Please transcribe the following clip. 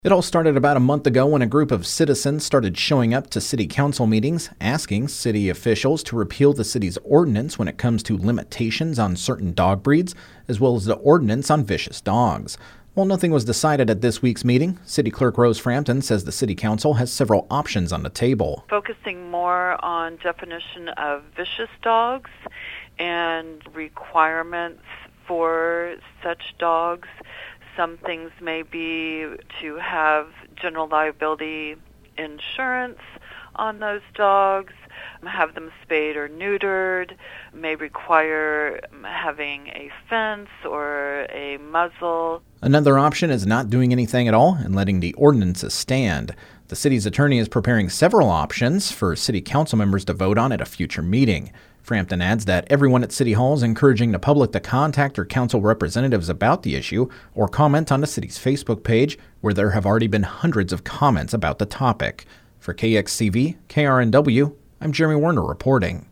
It all started about a month ago when a group of citizens started showing up to city council meetings, asking city officials to repeal the city's ordinance when it comes to limitations on certain dog breeds, as well as the ordinance on vicious dogs. While nothing was decided at this week's meeting, City Clerk Rose Frampton says the City Council has several options on the table. Focusing more on definition of vicious dogs and requirements for such dogs. Some things may be to have general liability insurance on those dogs, have them spayed or neutered, may require having a fence or a muzzle. Another option is not doing anything at all and letting the ordinances stand. The city's attorney is preparing several options for city council members to vote on at a future meeting. Frampton adds that everyone at City Hall is encouraging the public to contact their council representatives about the issue or comment on the city's Facebook page, where there have already been hundreds of comments about the topic. For KXCV, KRNW, I'm Jeremy Werner reporting.